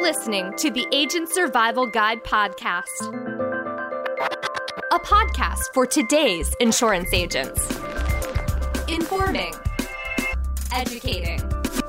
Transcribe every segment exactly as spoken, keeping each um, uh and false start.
listening to the Agent Survival Guide podcast, a podcast for today's insurance agents. Informing, educating,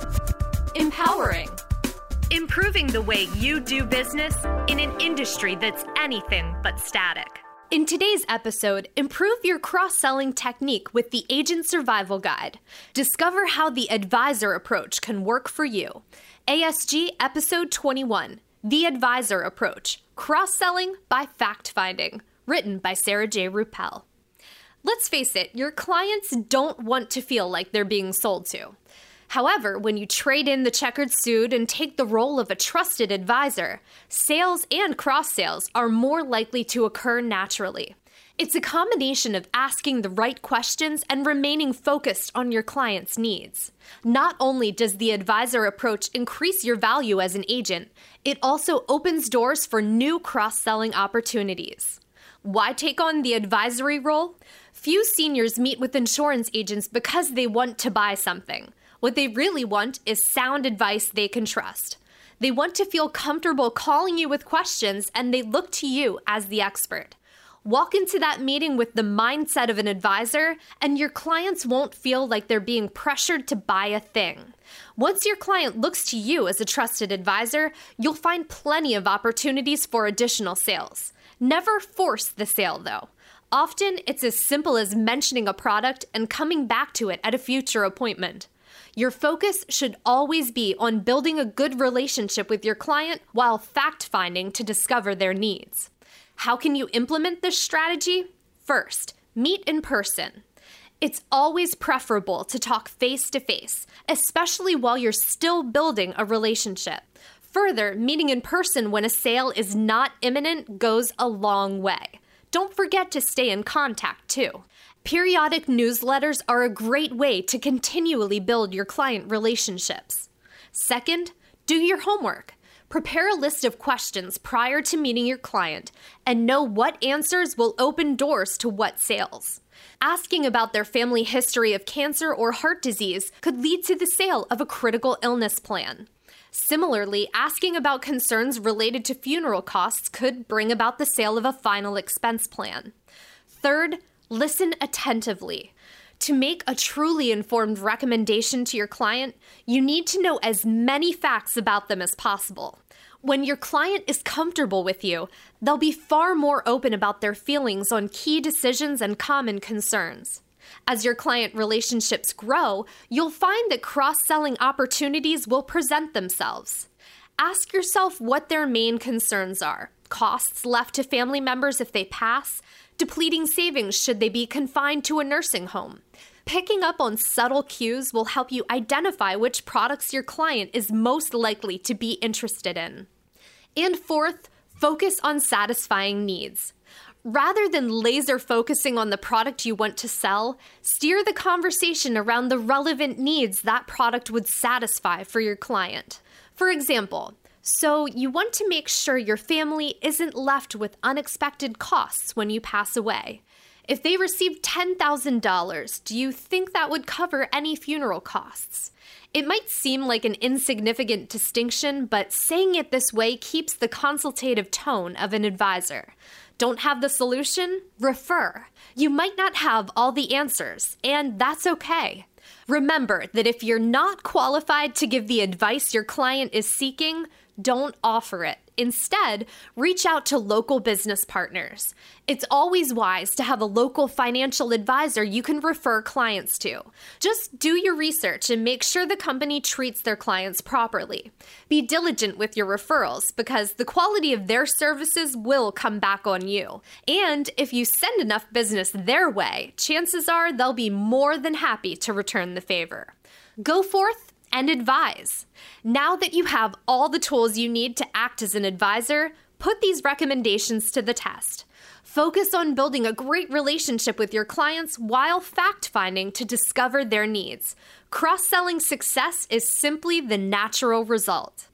empowering, improving the way you do business in an industry that's anything but static. In today's episode, improve your cross-selling technique with the Agent Survival Guide. Discover how the advisor approach can work for you. A S G Episode twenty-one, The Advisor Approach, Cross-Selling by Fact-Finding, written by Sarah J. Ruppel. Let's face it, your clients don't want to feel like they're being sold to. However, when you trade in the checkered suit and take the role of a trusted advisor, sales and cross-sales are more likely to occur naturally. It's a combination of asking the right questions and remaining focused on your client's needs. Not only does the advisor approach increase your value as an agent, it also opens doors for new cross-selling opportunities. Why take on the advisory role? Few seniors meet with insurance agents because they want to buy something. What they really want is sound advice they can trust. They want to feel comfortable calling you with questions, and they look to you as the expert. Walk into that meeting with the mindset of an advisor, and your clients won't feel like they're being pressured to buy a thing. Once your client looks to you as a trusted advisor, you'll find plenty of opportunities for additional sales. Never force the sale, though. Often, it's as simple as mentioning a product and coming back to it at a future appointment. Your focus should always be on building a good relationship with your client while fact-finding to discover their needs. How can you implement this strategy? First, meet in person. It's always preferable to talk face-to-face, especially while you're still building a relationship. Further, meeting in person when a sale is not imminent goes a long way. Don't forget to stay in contact, too. Periodic newsletters are a great way to continually build your client relationships. Second, do your homework. Prepare a list of questions prior to meeting your client and know what answers will open doors to what sales. Asking about their family history of cancer or heart disease could lead to the sale of a critical illness plan. Similarly, asking about concerns related to funeral costs could bring about the sale of a final expense plan. Third, listen attentively. To make a truly informed recommendation to your client, you need to know as many facts about them as possible. When your client is comfortable with you, they'll be far more open about their feelings on key decisions and common concerns. As your client relationships grow, you'll find that cross-selling opportunities will present themselves. Ask yourself what their main concerns are. Costs left to family members if they pass, depleting savings should they be confined to a nursing home. Picking up on subtle cues will help you identify which products your client is most likely to be interested in. And fourth, focus on satisfying needs. Rather than laser focusing on the product you want to sell, steer the conversation around the relevant needs that product would satisfy for your client. For example, so you want to make sure your family isn't left with unexpected costs when you pass away. If they received ten thousand dollars, do you think that would cover any funeral costs? It might seem like an insignificant distinction, but saying it this way keeps the consultative tone of an advisor. Don't have the solution? Refer. You might not have all the answers, and that's okay. Remember that if you're not qualified to give the advice your client is seeking, don't offer it. Instead, reach out to local business partners. It's always wise to have a local financial advisor you can refer clients to. Just do your research and make sure the company treats their clients properly. Be diligent with your referrals because the quality of their services will come back on you. And if you send enough business their way, chances are they'll be more than happy to return the favor. Go forth and advise. Now that you have all the tools you need to act as an advisor, put these recommendations to the test. Focus on building a great relationship with your clients while fact-finding to discover their needs. Cross-selling success is simply the natural result.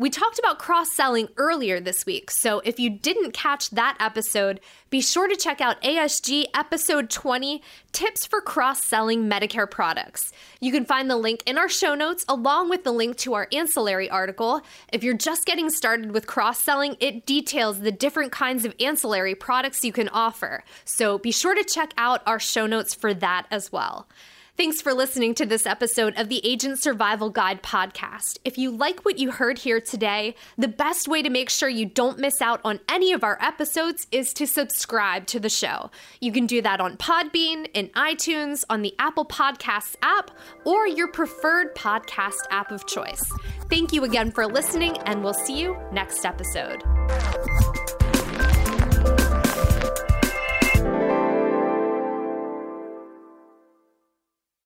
We talked about cross-selling earlier this week, so if you didn't catch that episode, be sure to check out A S G episode twenty, Tips for Cross-Selling Medicare Products. You can find the link in our show notes along with the link to our ancillary article. If you're just getting started with cross-selling, it details the different kinds of ancillary products you can offer. So be sure to check out our show notes for that as well. Thanks for listening to this episode of the Agent Survival Guide podcast. If you like what you heard here today, the best way to make sure you don't miss out on any of our episodes is to subscribe to the show. You can do that on Podbean, in iTunes, on the Apple Podcasts app, or your preferred podcast app of choice. Thank you again for listening, and we'll see you next episode.